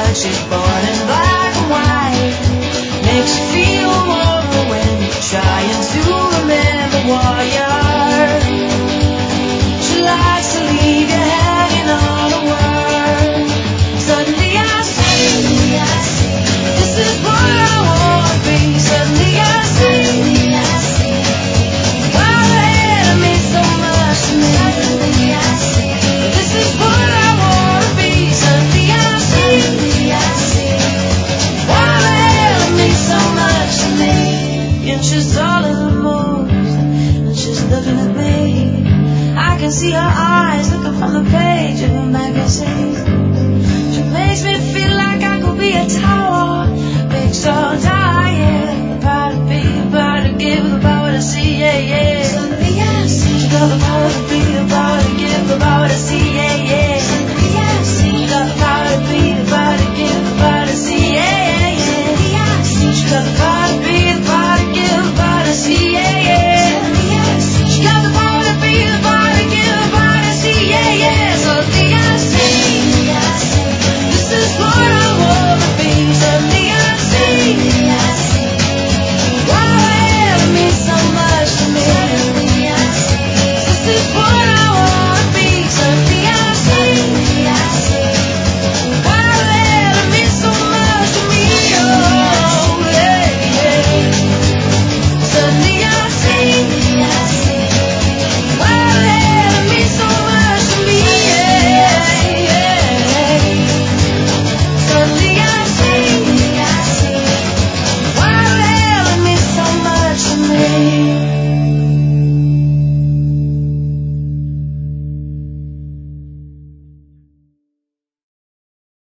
but she's born in black and white. Makes you feel warmer when you're trying to remember what you are. She likes to leave you hanging on a word. Suddenly I see, this is what I want to be. Suddenly I see, wow, it means so much to me. Suddenly I see, this is what I want to be. Suddenly I see, wow, it means so much to me. And she's all in the mood, and she's looking at me. I can see her eyes looking from the page of a magazine. She makes me feel like I could be a tower, big tall giant, the power to be, the power to give, the power to see, yeah, yeah.